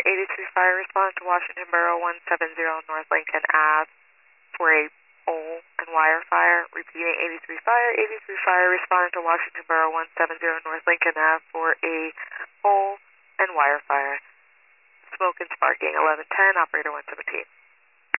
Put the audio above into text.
83 Fire respond to Washington Borough 170 North Lincoln Ave for a pole and wire fire. Repeating 83 Fire. 83 Fire responded to Washington Borough 170 North Lincoln Ave for a pole and wire fire. Smoke and sparking 1110, operator 117.